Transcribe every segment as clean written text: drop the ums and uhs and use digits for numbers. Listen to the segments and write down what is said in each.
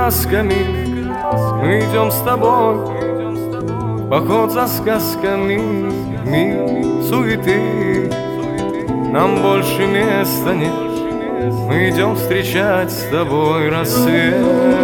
красками мы идем с тобой в поход за сказками. Мир суеты, нам больше места нет. Мы идем встречать с тобой рассвет.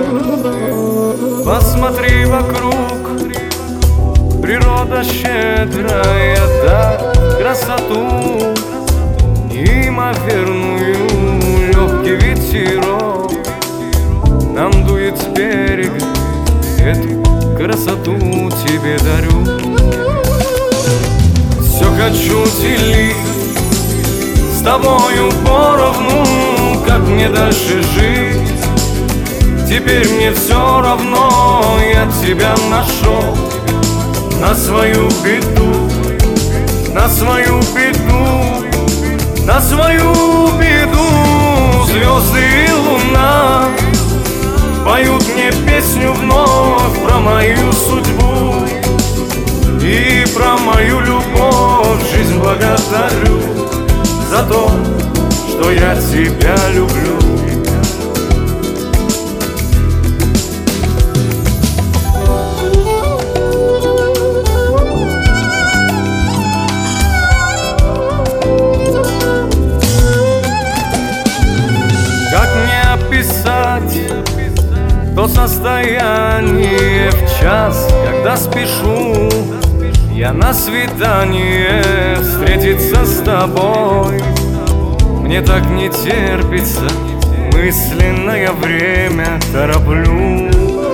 Посмотри вокруг, природа щедрая, да, красоту неимоверную. Легкий ветерок нам дует с берега, эту красоту тебе дарю. Все хочу делить с тобою поровну, как мне дальше жить. Теперь мне все равно, я тебя нашел. На свою беду, на свою беду, на свою беду. Звезды и луна поют мне песню вновь про мою судьбу и про мою любовь. Жизнь благодарю за то, что я тебя люблю. Как мне описать то состояние в час, когда спешу я на свидание встретиться с тобой? Мне так не терпится, мысленное время тороплю.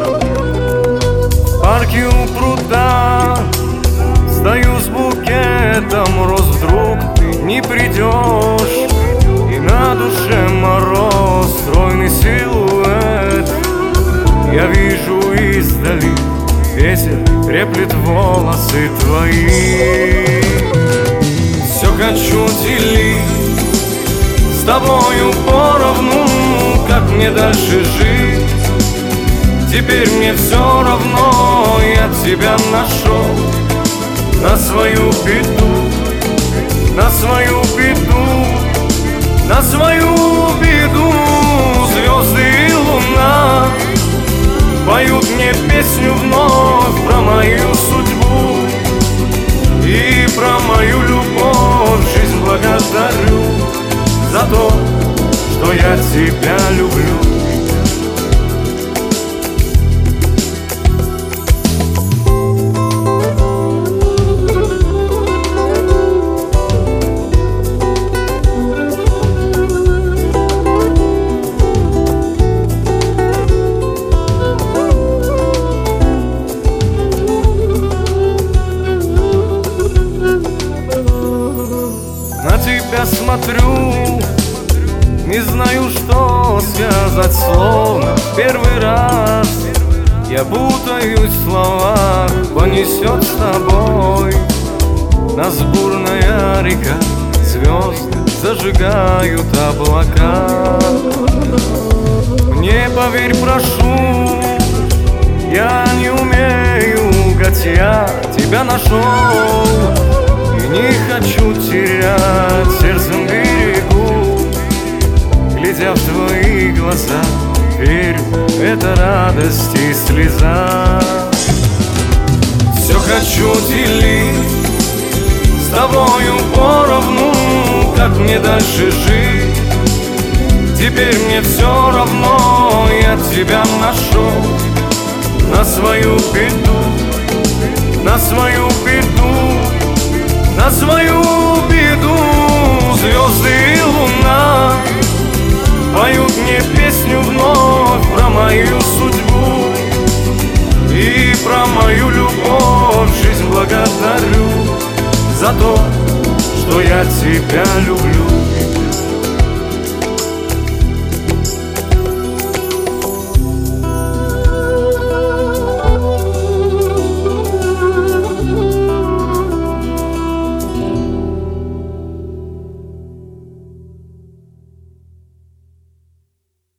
В парке у пруда стою с букетом роз, вдруг ты не придешь, и на душе мороз, стройный силуэт я вижу издали. Ветер треплет волосы твои. Все хочу делить с тобою поровну, как мне дальше жить. Теперь мне все равно, я тебя нашел. На свою беду, на свою беду, на свою беду. Звезды и луна поют мне песню вновь про мою судьбу и про мою любовь. Жизнь благодарю за то, что я тебя люблю. На тебя смотрю, не знаю, что сказать, словно в первый раз. Я путаюсь в словах, понесет с тобой нас бурная река. Звезды зажигают облака. Мне поверь, прошу, я не умею лгать, я тебя нашел. И не хочу терять, сердцем берегу, глядя в твои глаза, верю, это радость и слеза. Все хочу делить с тобою поровну, как мне дальше жить. Теперь мне все равно, я тебя нашел. На свою беду, на свою беду, на свою беду. Звезды и луна поют мне песню вновь про мою судьбу и про мою любовь. Жизнь благодарю за то, что я тебя люблю.